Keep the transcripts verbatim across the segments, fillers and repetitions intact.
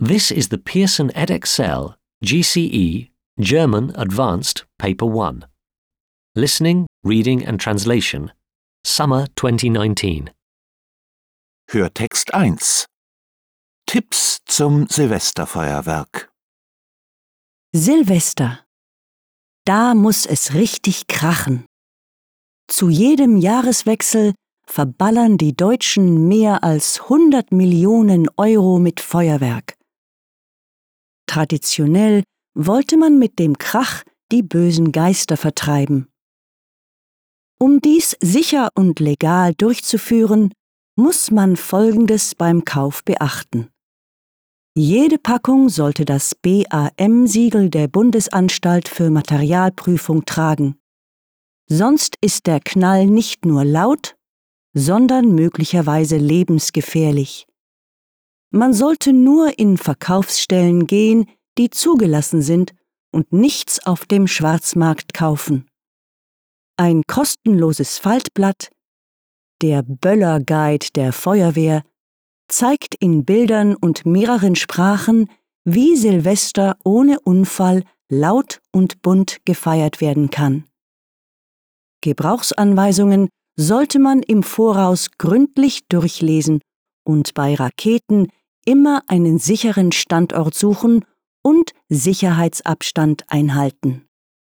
This is the Pearson Edexcel G C E German Advanced Paper one. Listening, Reading and Translation, Summer twenty nineteen. Hörtext eins. Tipps zum Silvesterfeuerwerk. Silvester. Da muss es richtig krachen. Zu jedem Jahreswechsel verballern die Deutschen mehr als hundert Millionen Euro mit Feuerwerk. Traditionell wollte man mit dem Krach die bösen Geister vertreiben. Um dies sicher und legal durchzuführen, muss man Folgendes beim Kauf beachten. Jede Packung sollte das B A M-Siegel der Bundesanstalt für Materialprüfung tragen. Sonst ist der Knall nicht nur laut, sondern möglicherweise lebensgefährlich. Man sollte nur in Verkaufsstellen gehen, die zugelassen sind, und nichts auf dem Schwarzmarkt kaufen. Ein kostenloses Faltblatt, der Böller-Guide der Feuerwehr, zeigt in Bildern und mehreren Sprachen, wie Silvester ohne Unfall laut und bunt gefeiert werden kann. Gebrauchsanweisungen sollte man im Voraus gründlich durchlesen und bei Raketen immer einen sicheren Standort suchen und Sicherheitsabstand einhalten.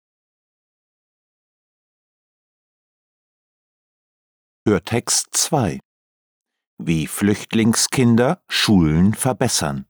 Hörtext zwei. Wie Flüchtlingskinder Schulen verbessern.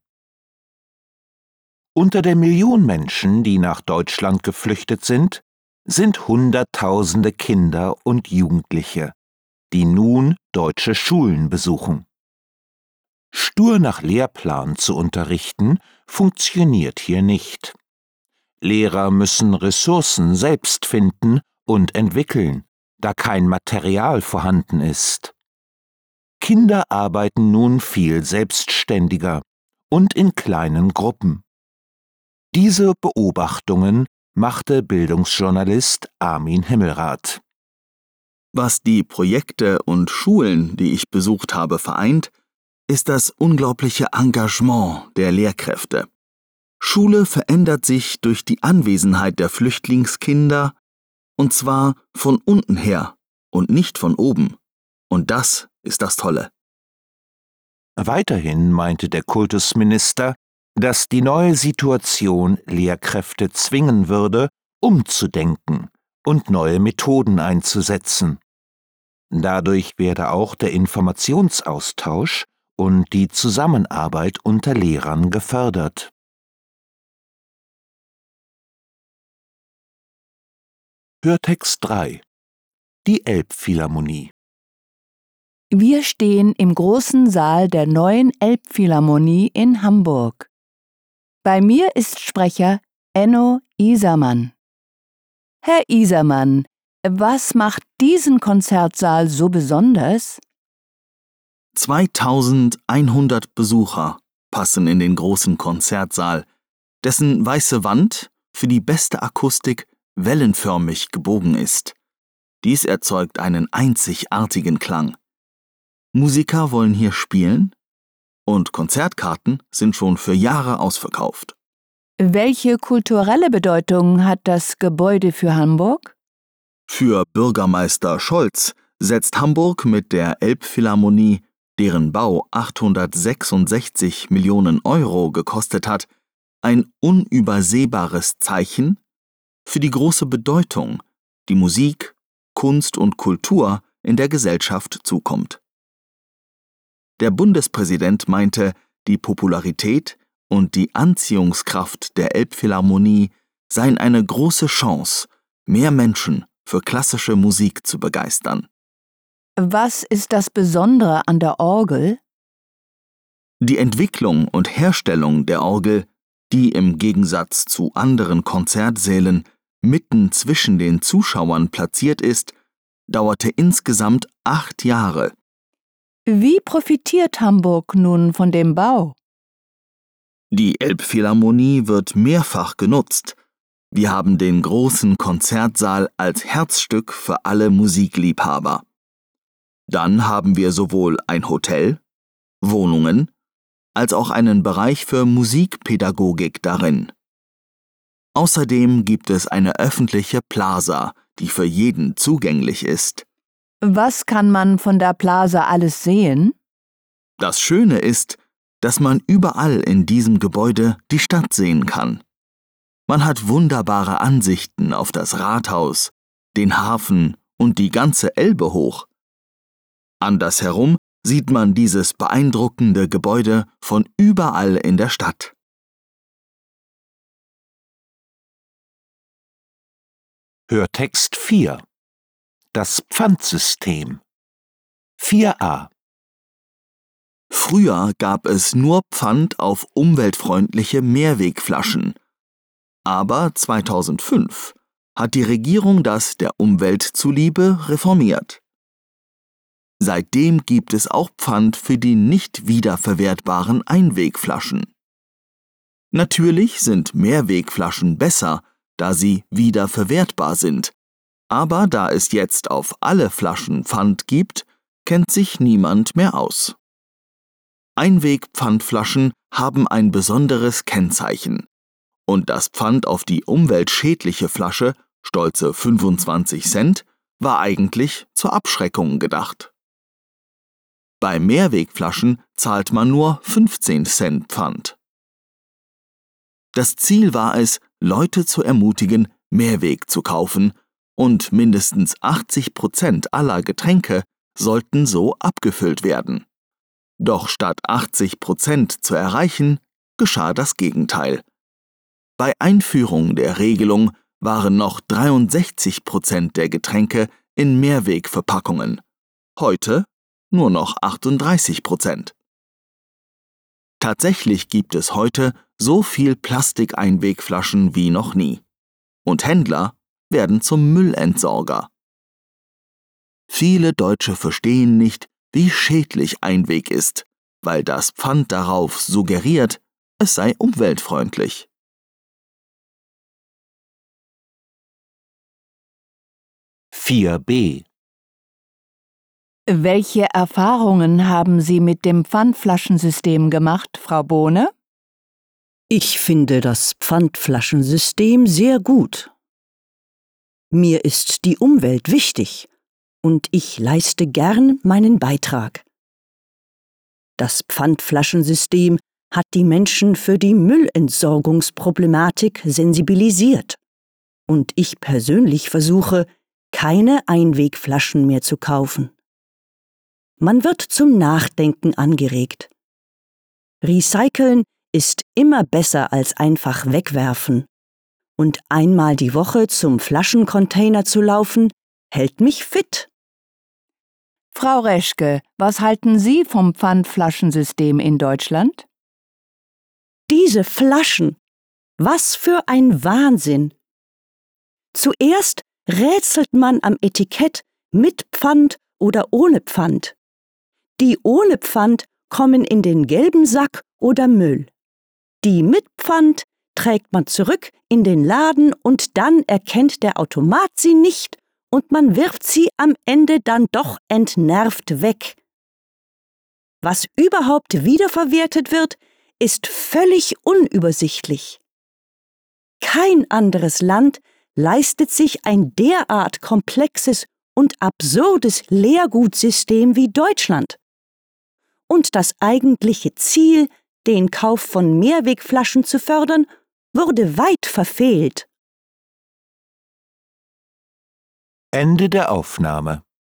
Unter der Million Menschen, die nach Deutschland geflüchtet sind, sind Hunderttausende Kinder und Jugendliche, die nun deutsche Schulen besuchen. Stur nach Lehrplan zu unterrichten, funktioniert hier nicht. Lehrer müssen Ressourcen selbst finden und entwickeln, da kein Material vorhanden ist. Kinder arbeiten nun viel selbstständiger und in kleinen Gruppen. Diese Beobachtungen machte Bildungsjournalist Armin Himmelrath. Was die Projekte und Schulen, die ich besucht habe, vereint, ist das unglaubliche Engagement der Lehrkräfte. Schule verändert sich durch die Anwesenheit der Flüchtlingskinder, und zwar von unten her und nicht von oben. Und das ist das Tolle. Weiterhin meinte der Kultusminister, dass die neue Situation Lehrkräfte zwingen würde, umzudenken und neue Methoden einzusetzen. Dadurch werde auch der Informationsaustausch und die Zusammenarbeit unter Lehrern gefördert. Hörtext drei. Die Elbphilharmonie. Wir stehen im großen Saal der neuen Elbphilharmonie in Hamburg. Bei mir ist Sprecher Enno Isermann. Herr Isermann, was macht diesen Konzertsaal so besonders? zweitausendeinhundert Besucher passen in den großen Konzertsaal, dessen weiße Wand für die beste Akustik wellenförmig gebogen ist. Dies erzeugt einen einzigartigen Klang. Musiker wollen hier spielen und Konzertkarten sind schon für Jahre ausverkauft. Welche kulturelle Bedeutung hat das Gebäude für Hamburg? Für Bürgermeister Scholz setzt Hamburg mit der Elbphilharmonie, deren Bau achthundertsechsundsechzig Millionen Euro gekostet hat, ein unübersehbares Zeichen für die große Bedeutung, die Musik, Kunst und Kultur in der Gesellschaft zukommt. Der Bundespräsident meinte, die Popularität und die Anziehungskraft der Elbphilharmonie seien eine große Chance, mehr Menschen für klassische Musik zu begeistern. Was ist das Besondere an der Orgel? Die Entwicklung und Herstellung der Orgel, die im Gegensatz zu anderen Konzertsälen mitten zwischen den Zuschauern platziert ist, dauerte insgesamt acht Jahre. Wie profitiert Hamburg nun von dem Bau? Die Elbphilharmonie wird mehrfach genutzt. Wir haben den großen Konzertsaal als Herzstück für alle Musikliebhaber. Dann haben wir sowohl ein Hotel, Wohnungen als auch einen Bereich für Musikpädagogik darin. Außerdem gibt es eine öffentliche Plaza, die für jeden zugänglich ist. Was kann man von der Plaza alles sehen? Das Schöne ist, dass man überall in diesem Gebäude die Stadt sehen kann. Man hat wunderbare Ansichten auf das Rathaus, den Hafen und die ganze Elbe hoch. Andersherum sieht man dieses beeindruckende Gebäude von überall in der Stadt. Hörtext vier. Das Pfandsystem. vier a. Früher gab es nur Pfand auf umweltfreundliche Mehrwegflaschen. Aber zweitausendfünf hat die Regierung das der Umwelt zuliebe reformiert. Seitdem gibt es auch Pfand für die nicht wiederverwertbaren Einwegflaschen. Natürlich sind Mehrwegflaschen besser, da sie wiederverwertbar sind, aber da es jetzt auf alle Flaschen Pfand gibt, kennt sich niemand mehr aus. Einwegpfandflaschen haben ein besonderes Kennzeichen. Und das Pfand auf die umweltschädliche Flasche, stolze fünfundzwanzig Cent, war eigentlich zur Abschreckung gedacht. Bei Mehrwegflaschen zahlt man nur fünfzehn Cent Pfand. Das Ziel war es, Leute zu ermutigen, Mehrweg zu kaufen, und mindestens achtzig Prozent aller Getränke sollten so abgefüllt werden. Doch statt achtzig Prozent zu erreichen, geschah das Gegenteil. Bei Einführung der Regelung waren noch dreiundsechzig Prozent der Getränke in Mehrwegverpackungen, heute nur noch achtunddreißig Prozent. Tatsächlich gibt es heute so viel Plastikeinwegflaschen wie noch nie. Und Händler werden zum Müllentsorger. Viele Deutsche verstehen nicht, wie schädlich Einweg ist, weil das Pfand darauf suggeriert, es sei umweltfreundlich. vier b. Welche Erfahrungen haben Sie mit dem Pfandflaschensystem gemacht, Frau Bohne? Ich finde das Pfandflaschensystem sehr gut. Mir ist die Umwelt wichtig und ich leiste gern meinen Beitrag. Das Pfandflaschensystem hat die Menschen für die Müllentsorgungsproblematik sensibilisiert und ich persönlich versuche, keine Einwegflaschen mehr zu kaufen. Man wird zum Nachdenken angeregt. Recyceln ist immer besser als einfach wegwerfen. Und einmal die Woche zum Flaschencontainer zu laufen, hält mich fit. Frau Reschke, was halten Sie vom Pfandflaschensystem in Deutschland? Diese Flaschen! Was für ein Wahnsinn! Zuerst rätselt man am Etikett mit Pfand oder ohne Pfand. Die ohne Pfand kommen in den gelben Sack oder Müll. Die mit Pfand trägt man zurück in den Laden und dann erkennt der Automat sie nicht und man wirft sie am Ende dann doch entnervt weg. Was überhaupt wiederverwertet wird, ist völlig unübersichtlich. Kein anderes Land leistet sich ein derart komplexes und absurdes Leergutsystem wie Deutschland. Und das eigentliche Ziel, den Kauf von Mehrwegflaschen zu fördern, wurde weit verfehlt. Ende der Aufnahme.